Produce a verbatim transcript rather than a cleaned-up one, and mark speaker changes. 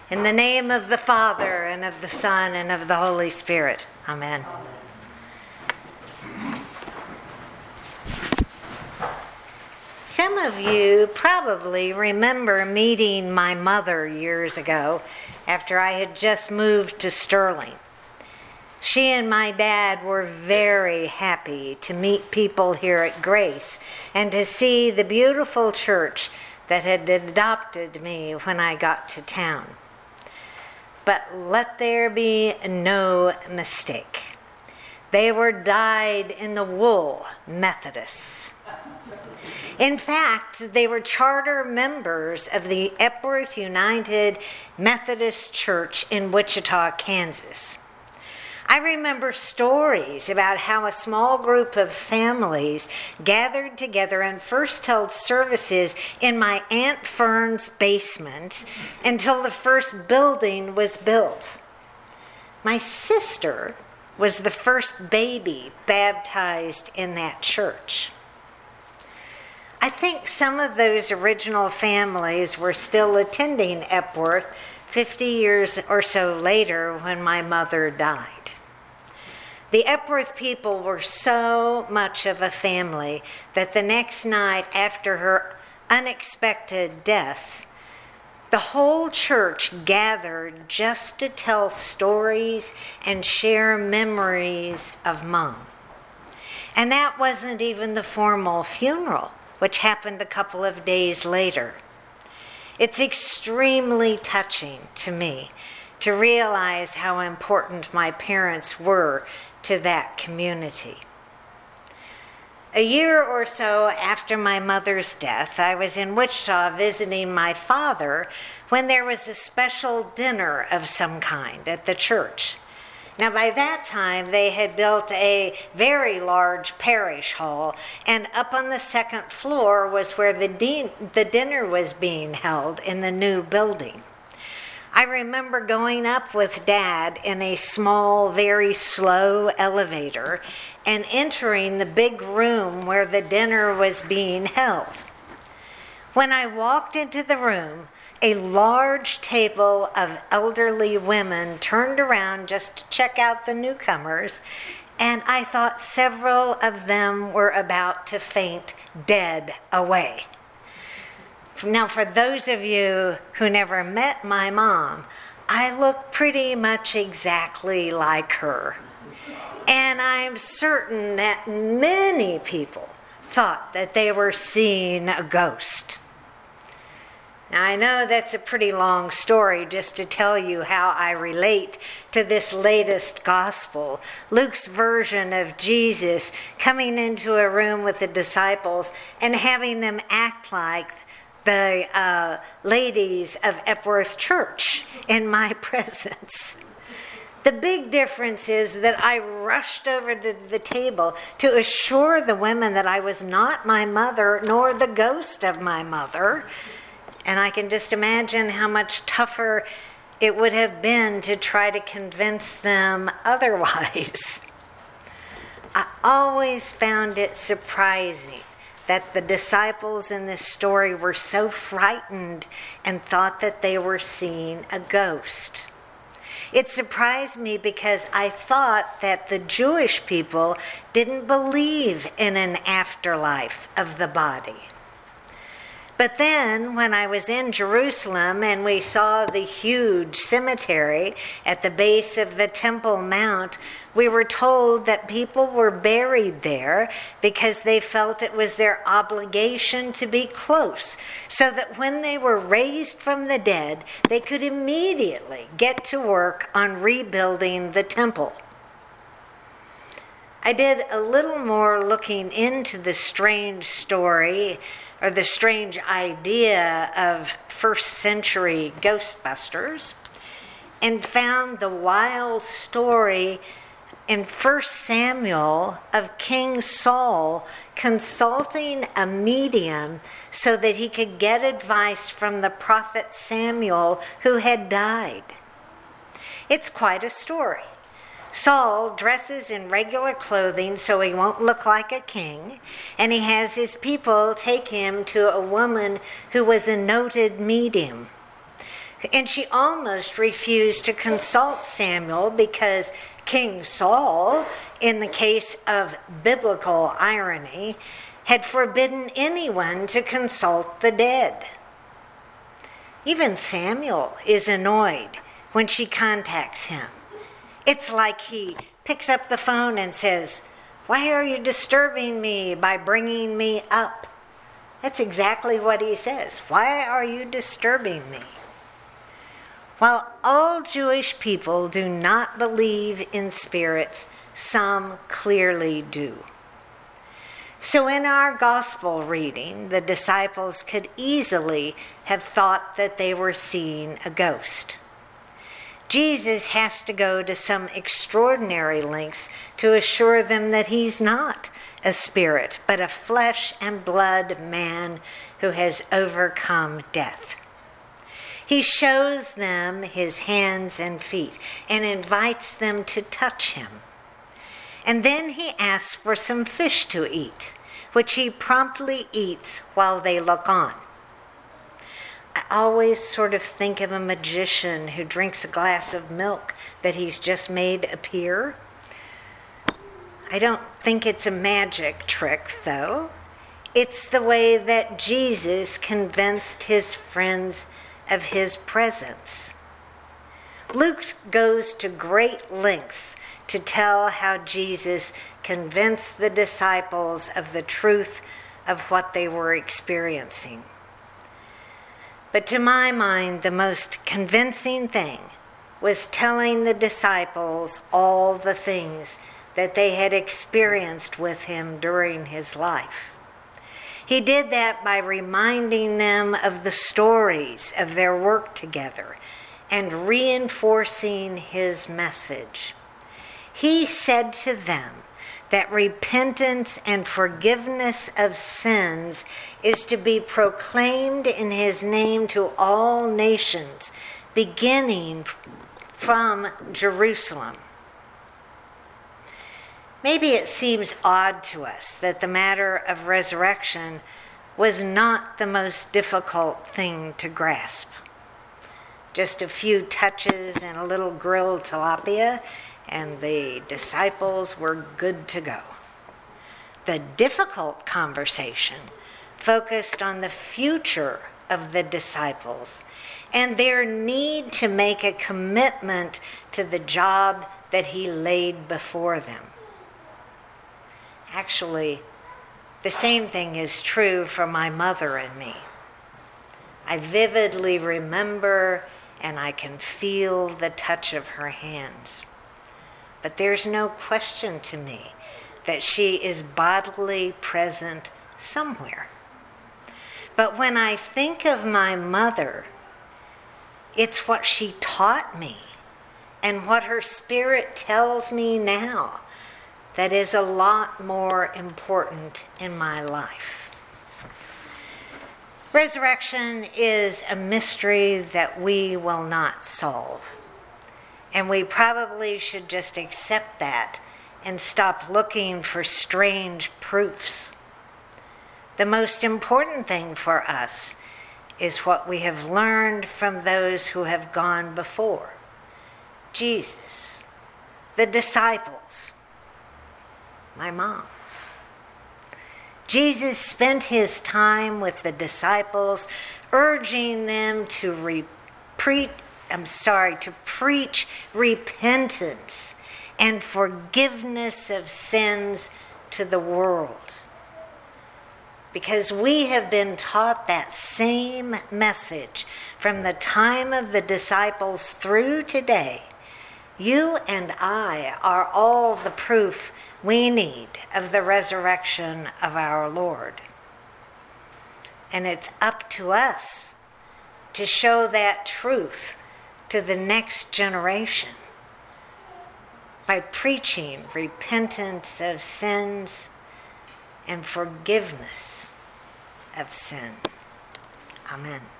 Speaker 1: In the name of the Father, and of the Son, and of the Holy Spirit. Amen. Some of you probably remember meeting my mother years ago after I had just moved to Sterling. She and my dad were very happy to meet people here at Grace and to see the beautiful church that had adopted me when I got to town. But let there be no mistake. They were dyed-in-the-wool Methodists. In fact, they were charter members of the Epworth United Methodist Church in Wichita, Kansas. I remember stories about how a small group of families gathered together and first held services in my Aunt Fern's basement until the first building was built. My sister was the first baby baptized in that church. I think some of those original families were still attending Epworth fifty years or so later when my mother died. The Epworth people were so much of a family that the next night after her unexpected death, the whole church gathered just to tell stories and share memories of Mom. And that wasn't even the formal funeral, which happened a couple of days later. It's extremely touching to me to realize how important my parents were to that community. A year or so after my mother's death, I was in Wichita visiting my father when there was a special dinner of some kind at the church. Now, by that time, they had built a very large parish hall, and up on the second floor was where the, de- the dinner was being held in the new building. I remember going up with Dad in a small, very slow elevator and entering the big room where the dinner was being held. When I walked into the room, a large table of elderly women turned around just to check out the newcomers, and I thought several of them were about to faint dead away. Now, for those of you who never met my mom, I look pretty much exactly like her. And I'm certain that many people thought that they were seeing a ghost. Now, I know that's a pretty long story just to tell you how I relate to this latest gospel, Luke's version of Jesus coming into a room with the disciples and having them act like the uh, ladies of Epworth Church in my presence. The big difference is that I rushed over to the table to assure the women that I was not my mother nor the ghost of my mother. And I can just imagine how much tougher it would have been to try to convince them otherwise. I always found it surprising that the disciples in this story were so frightened and thought that they were seeing a ghost. It surprised me because I thought that the Jewish people didn't believe in an afterlife of the body. But then when I was in Jerusalem and we saw the huge cemetery at the base of the Temple Mount, we were told that people were buried there because they felt it was their obligation to be close, so that when they were raised from the dead, they could immediately get to work on rebuilding the temple. I did a little more looking into the strange story or the strange idea of first century Ghostbusters and found the wild story in First Samuel of King Saul consulting a medium so that he could get advice from the prophet Samuel who had died. It's quite a story. Saul dresses in regular clothing so he won't look like a king, and he has his people take him to a woman who was a noted medium. And she almost refused to consult Samuel because King Saul, in the case of biblical irony, had forbidden anyone to consult the dead. Even Samuel is annoyed when she contacts him. It's like he picks up the phone and says, "Why are you disturbing me by bringing me up?" That's exactly what he says. "Why are you disturbing me?" While all Jewish people do not believe in spirits, some clearly do. So in our gospel reading, the disciples could easily have thought that they were seeing a ghost. Jesus has to go to some extraordinary lengths to assure them that he's not a spirit, but a flesh and blood man who has overcome death. He shows them his hands and feet and invites them to touch him. And then he asks for some fish to eat, which he promptly eats while they look on. I always sort of think of a magician who drinks a glass of milk that he's just made appear. I don't think it's a magic trick, though. It's the way that Jesus convinced his friends of his presence. Luke goes to great lengths to tell how Jesus convinced the disciples of the truth of what they were experiencing. But to my mind, the most convincing thing was telling the disciples all the things that they had experienced with him during his life. He did that by reminding them of the stories of their work together and reinforcing his message. He said to them that repentance and forgiveness of sins is to be proclaimed in his name to all nations, beginning from Jerusalem. Maybe it seems odd to us that the matter of resurrection was not the most difficult thing to grasp. Just a few touches and a little grilled tilapia, and the disciples were good to go. The difficult conversation focused on the future of the disciples and their need to make a commitment to the job that he laid before them. Actually, the same thing is true for my mother and me. I vividly remember and I can feel the touch of her hands. But there's no question to me that she is bodily present somewhere. But when I think of my mother, it's what she taught me and what her spirit tells me now that is a lot more important in my life. Resurrection is a mystery that we will not solve. And we probably should just accept that and stop looking for strange proofs. The most important thing for us is what we have learned from those who have gone before. Jesus, the disciples, my mom. Jesus spent his time with the disciples, urging them to re- pre- I'm sorry, to preach repentance and forgiveness of sins to the world. Because we have been taught that same message from the time of the disciples through today. You and I are all the proof we need of the resurrection of our Lord. And it's up to us to show that truth to the next generation by preaching repentance of sins and forgiveness of sin. Amen.